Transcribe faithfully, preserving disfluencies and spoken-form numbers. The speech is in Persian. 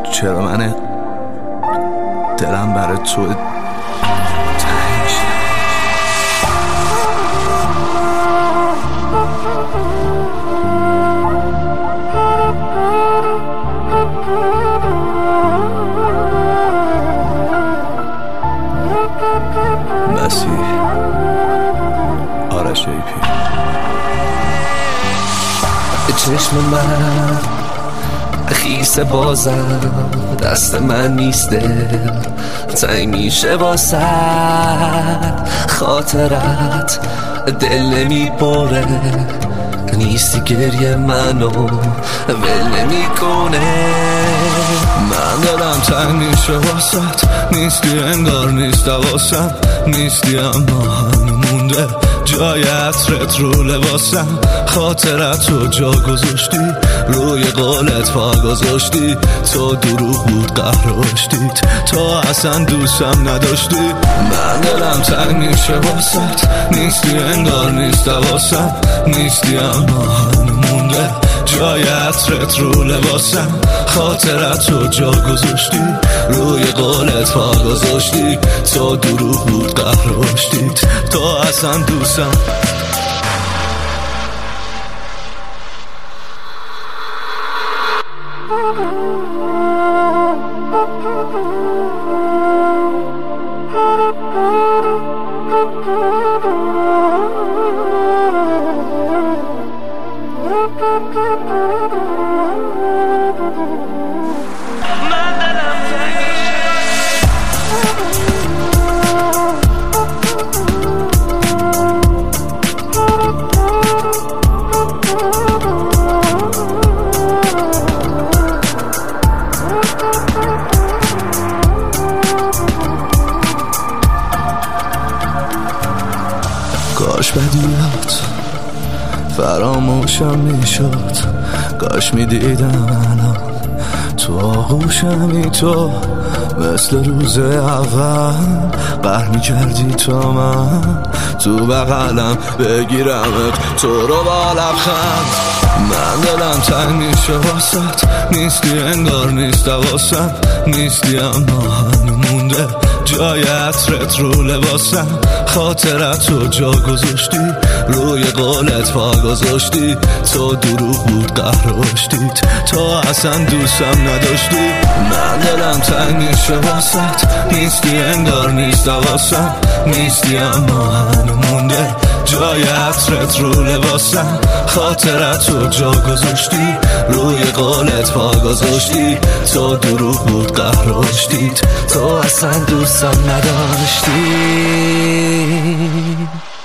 چرا من دلم برای تو مسیح آرش ایپی. چشم من خیس بازم، دست من نیسته تنگ میشه واسه خاطرت، دل نمیبره نیستی گریه منو ول نمیکنه. من دلم تنگ میشه واسط، نیستی انگار نیست واسم، نیستی اما هم مونده جای عطرت رو لباسم. خاطرت رو جا گذاشتی، روی قولت پا گذاشتی، تو دروغ بود قهرشتید، تو اصلا دوستم نداشتی. من دلم تنگ میشه واسط، نیستی انگار نیست واسم، نیستی اما هم مونده جای عطرت رو لباسم. خاطرت رو جا گذاشتی، روی قولت پا گذاشتی، تو دروغ بود قهرشتید، تو اصلا دوستم. کاش بدیات فراموشم میشد، کاش میدیدم الان تو آغوشمی، تو مثل روز اول قهر میکردی تا من تو بغلم بگیرمت، تو رو با لبخند. من دلم تنگ میشه واسط، نیستی انگار نیست واسم، نیستی اما هم مونده جای عطرت رو لباسم. خاطرت رو جا گذاشتی، روی قولت پا گذاشتی، تو دروغ بود قهرشتید، تو اصلا دوستم نداشتی. من دلم تنگ میشه واسط، نیستی انگار نیست واسم، نیستی اما هم مونده جای عطرت رو لباسم. خاطرت رو جا گذاشتی، روی قولت پا گذاشتی، تو دروغ بود قهرشتید، تو اصلا دوستم نداشتی.